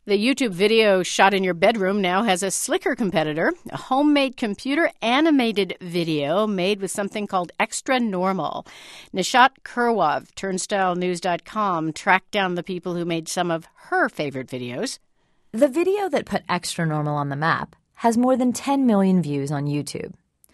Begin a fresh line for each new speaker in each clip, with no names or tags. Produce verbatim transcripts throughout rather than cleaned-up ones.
The YouTube video shot in your bedroom now has a slicker competitor, a homemade computer-animated video made with something called Extra Normal. Nishat Kurwa of Turnstile News dot com tracked down the people who made some of her favorite videos.
The video that put Extra Normal on the map has more than ten million views on YouTube.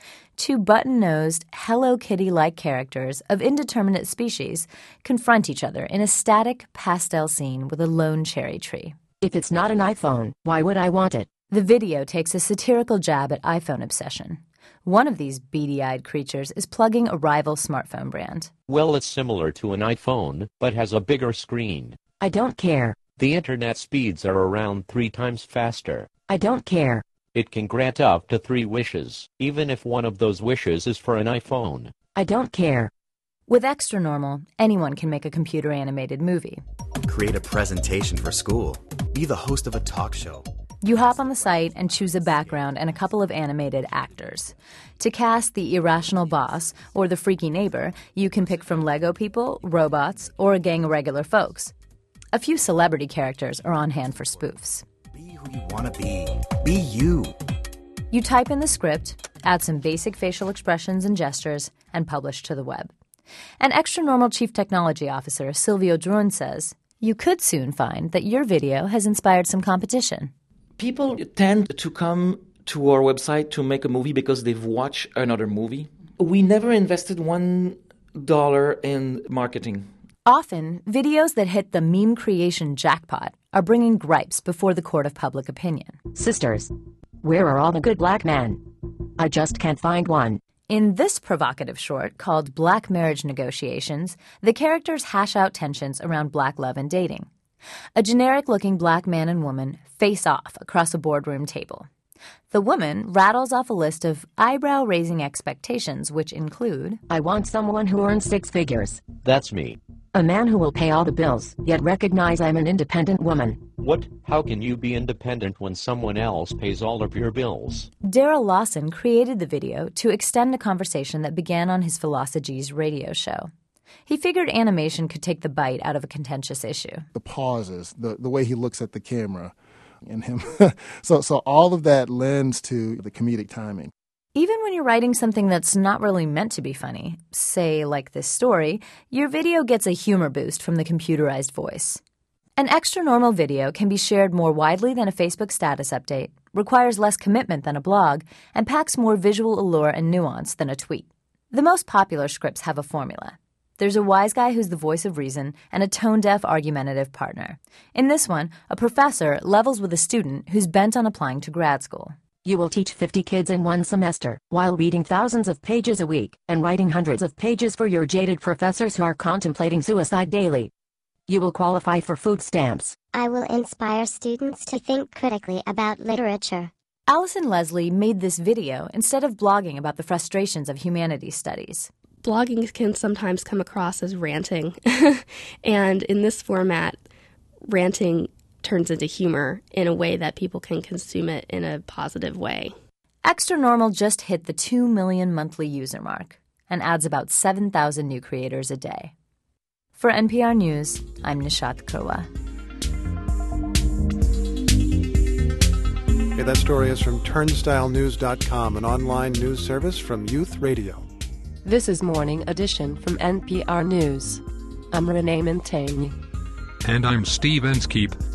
Two button-nosed, Hello Kitty-like characters of indeterminate species confront each other in a static pastel scene with a lone cherry tree.
If it's not an iPhone, why would I want it?
The video takes a satirical jab at iPhone obsession. One of these beady-eyed creatures is plugging a rival smartphone brand.
Well, it's similar to an iPhone, but has a bigger screen.
I don't care.
The internet speeds are around three times faster.
I don't care.
It can grant up to three wishes, even if one of those wishes is for an iPhone.
I don't care.
With Extra Normal, anyone can make a computer-animated movie.
Create a presentation for school. Be the host of a talk show.
You hop on the site and choose a background and a couple of animated actors. To cast the irrational boss or the freaky neighbor, you can pick from Lego people, robots, or a gang of regular folks. A few celebrity characters are on hand for spoofs.
Be who you want to be. Be you.
You type in the script, add some basic facial expressions and gestures, and publish to the web. And Extra Normal Chief Technology Officer Silvio Drun says, you could soon find that your video has inspired some competition.
People tend to come to our website to make a movie because they've watched another movie. We never invested one dollar in marketing.
Often, videos that hit the meme creation jackpot are bringing gripes before the court of public opinion.
Sisters, where are all the good black men? I just can't find one.
In this provocative short called Black Marriage Negotiations, the characters hash out tensions around black love and dating. A generic-looking black man and woman face off across a boardroom table. The woman rattles off a list of eyebrow-raising expectations, which include,
I want someone who earns six figures.
That's me.
A man who will pay all the bills, yet recognize I'm an independent woman.
What? How can you be independent when someone else pays all of your bills?
Daryl Lawson created the video to extend a conversation that began on his Philosophy's radio show. He figured animation could take the bite out of a contentious issue.
The pauses, the, the way he looks at the camera and him. so, so all of that lends to the comedic timing.
Even when you're writing something that's not really meant to be funny, say like this story, your video gets a humor boost from the computerized voice. An Extra Normal video can be shared more widely than a Facebook status update, requires less commitment than a blog, and packs more visual allure and nuance than a tweet. The most popular scripts have a formula. There's a wise guy who's the voice of reason and a tone-deaf argumentative partner. In this one, a professor levels with a student who's bent on applying to grad school.
You will teach fifty kids in one semester, while reading thousands of pages a week and writing hundreds of pages for your jaded professors who are contemplating suicide daily. You will qualify for food stamps.
I will inspire students to think critically about literature.
Allison Leslie made this video instead of blogging about the frustrations of humanities studies.
Blogging can sometimes come across as ranting, and in this format, ranting turns into humor in a way that people can consume it in a positive way.
Extra Normal just hit the two million monthly user mark and adds about seven thousand new creators a day. For N P R News, I'm Nishat Kurwa.
Okay, that story is from Turnstile News dot com, an online news service from Youth Radio.
This is Morning Edition from N P R News. I'm Renee Montaigne.
And I'm Steve Inskeep.